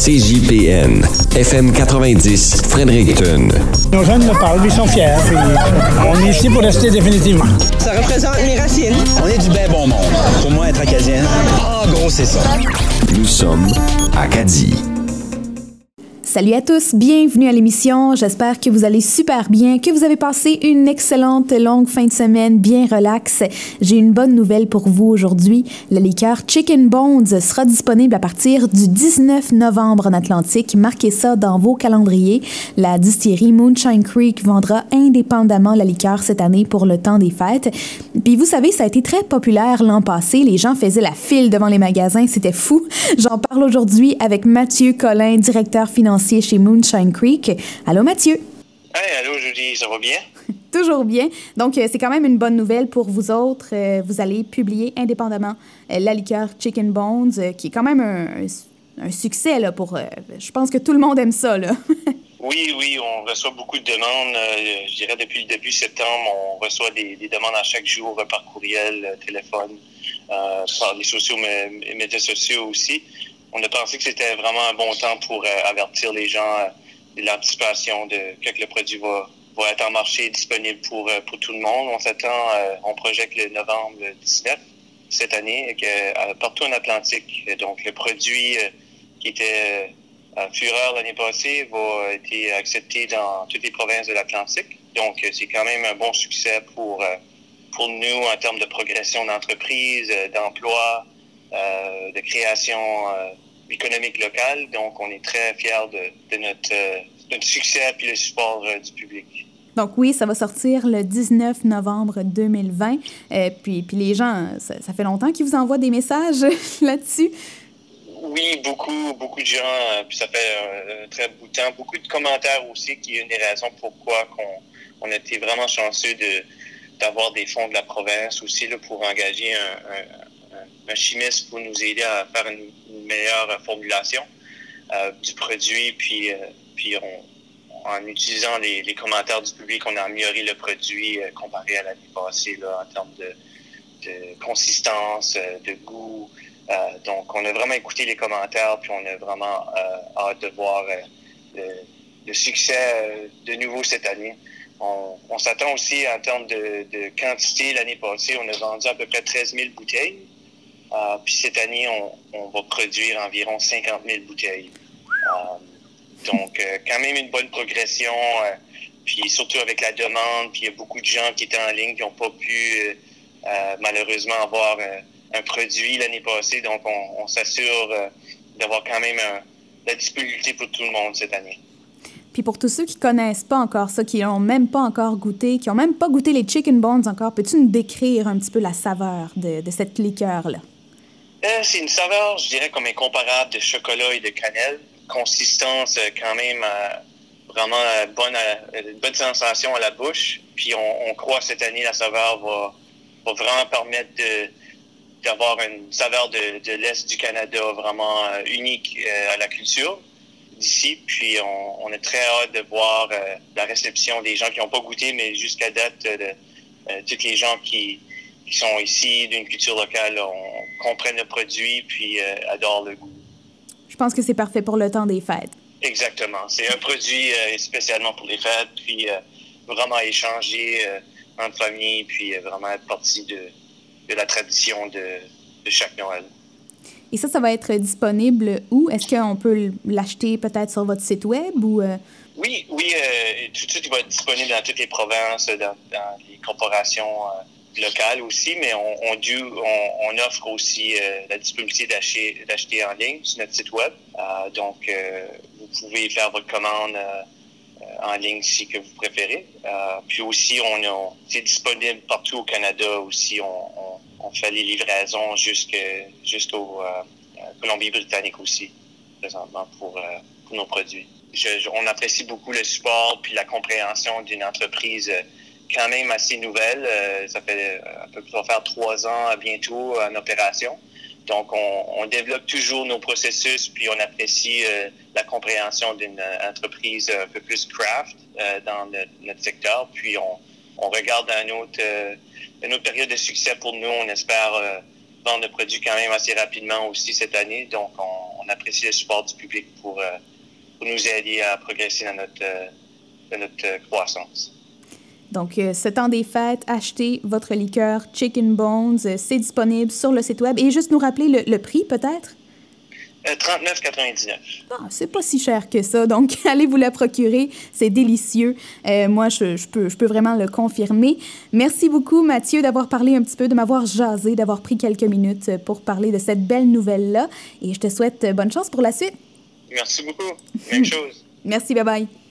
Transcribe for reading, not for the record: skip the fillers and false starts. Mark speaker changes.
Speaker 1: CJPN, FM 90, Fredericton.
Speaker 2: Nos jeunes me parlent, ils sont fiers. Puis on est ici pour rester définitivement.
Speaker 3: Ça représente mes racines. On est du bien bon monde. Pour moi, être acadien, en gros, c'est ça.
Speaker 1: Nous sommes Acadie.
Speaker 4: Salut à tous, bienvenue à l'émission. J'espère que vous allez super bien, que vous avez passé une excellente longue fin de semaine bien relax. J'ai une bonne nouvelle pour vous aujourd'hui. La liqueur Chicken Bones sera disponible à partir du 19 novembre en Atlantique. Marquez ça dans vos calendriers. La distillerie Moonshine Creek vendra indépendamment la liqueur cette année pour le temps des fêtes. Puis vous savez, ça a été très populaire l'an passé. Les gens faisaient la file devant les magasins, c'était fou. J'en parle aujourd'hui avec Mathieu Collin, directeur financier chez Moonshine Creek. Allô Mathieu?
Speaker 5: Hey, allô Julie, ça va bien?
Speaker 4: Toujours bien. Donc, c'est quand même une bonne nouvelle pour vous autres. Vous allez publier indépendamment la liqueur Chicken Bones, qui est quand même un succès, là, pour... je pense que tout le monde aime ça, là.
Speaker 5: Oui, on reçoit beaucoup de demandes. Je dirais depuis le début septembre, on reçoit des demandes à chaque jour par courriel, téléphone, par les médias sociaux aussi. On a pensé que c'était vraiment un bon temps pour avertir les gens de l'anticipation de quand le produit va être en marché disponible pour tout le monde. On s'attend, on projette le novembre 19 cette année partout en Atlantique. Donc le produit qui était fureur l'année passée va être accepté dans toutes les provinces de l'Atlantique. Donc c'est quand même un bon succès pour nous en termes de progression d'entreprise, d'emploi, de création économique locale. Donc, on est très fiers de notre succès et le support du public.
Speaker 4: Donc oui, ça va sortir le 19 novembre 2020. Puis les gens, ça fait longtemps qu'ils vous envoient des messages là-dessus?
Speaker 5: Oui, beaucoup de gens. Puis ça fait un très bout de temps. Beaucoup de commentaires aussi, qui est une des raisons pourquoi on a été vraiment chanceux d'avoir des fonds de la province aussi là, pour engager un chimiste pour nous aider à faire une meilleure formulation du produit. Puis en utilisant les commentaires du public, on a amélioré le produit comparé à l'année passée là, en termes de consistance, de goût. Donc, on a vraiment écouté les commentaires, puis on a vraiment hâte de voir le succès de nouveau cette année. On s'attend aussi en termes de quantité. L'année passée, on a vendu à peu près 13 000 bouteilles. Puis cette année, on va produire environ 50 000 bouteilles. Donc, quand même une bonne progression. Puis surtout avec la demande. Puis il y a beaucoup de gens qui étaient en ligne qui n'ont pas pu malheureusement avoir un produit l'année passée. Donc, on s'assure d'avoir quand même la disponibilité pour tout le monde cette année.
Speaker 4: Puis pour tous ceux qui connaissent pas encore ça, qui n'ont même pas encore goûté, qui n'ont même pas goûté les Chicken Bones encore, peux-tu nous décrire un petit peu la saveur de cette liqueur-là?
Speaker 5: C'est une saveur, je dirais, comme incomparable de chocolat et de cannelle. Consistance quand même vraiment une bonne sensation à la bouche. Puis on croit cette année la saveur va vraiment permettre d'avoir une saveur de l'Est du Canada vraiment unique à la culture d'ici. Puis on a très hâte de voir la réception des gens qui n'ont pas goûté, mais jusqu'à date, tous les gens qui sont ici d'une culture locale comprennent le produit puis adorent le goût.
Speaker 4: Je pense que c'est parfait pour le temps des fêtes. Exactement.
Speaker 5: C'est un produit spécialement pour les fêtes, puis vraiment échanger entre familles, puis vraiment être partie de la tradition de chaque Noël.
Speaker 4: Et ça va être disponible où? Est-ce qu'on peut l'acheter peut-être sur votre site web ou...
Speaker 5: Oui, tout de suite, il va être disponible dans toutes les provinces, dans les corporations locales aussi, mais on offre aussi la disponibilité d'acheter en ligne sur notre site web. Donc, vous pouvez faire votre commande en ligne si que vous préférez. Puis aussi, c'est disponible partout au Canada aussi. On fait les livraisons jusqu'au Colombie-Britannique aussi, présentement, pour nos produits. On apprécie beaucoup le support puis la compréhension d'une entreprise quand même assez nouvelle. Ça va faire 3 ans bientôt en opération. Donc, on développe toujours nos processus, puis on apprécie la compréhension d'une entreprise un peu plus craft dans notre secteur. Puis, on regarde une autre période de succès pour nous. On espère vendre le produit quand même assez rapidement aussi cette année. Donc, on apprécie le support du public pour nous aider à progresser dans notre croissance.
Speaker 4: Donc, ce temps des fêtes, achetez votre liqueur Chicken Bones. C'est disponible sur le site web. Et juste nous rappeler le prix, peut-être?
Speaker 5: 39,99.
Speaker 4: Ah, c'est pas si cher que ça, donc allez vous la procurer, c'est délicieux. Moi, je peux vraiment le confirmer. Merci beaucoup, Mathieu, d'avoir parlé un petit peu, de m'avoir jasé, d'avoir pris quelques minutes pour parler de cette belle nouvelle-là. Et je te souhaite bonne chance pour la suite.
Speaker 5: Merci beaucoup. Même chose.
Speaker 4: Merci, bye-bye.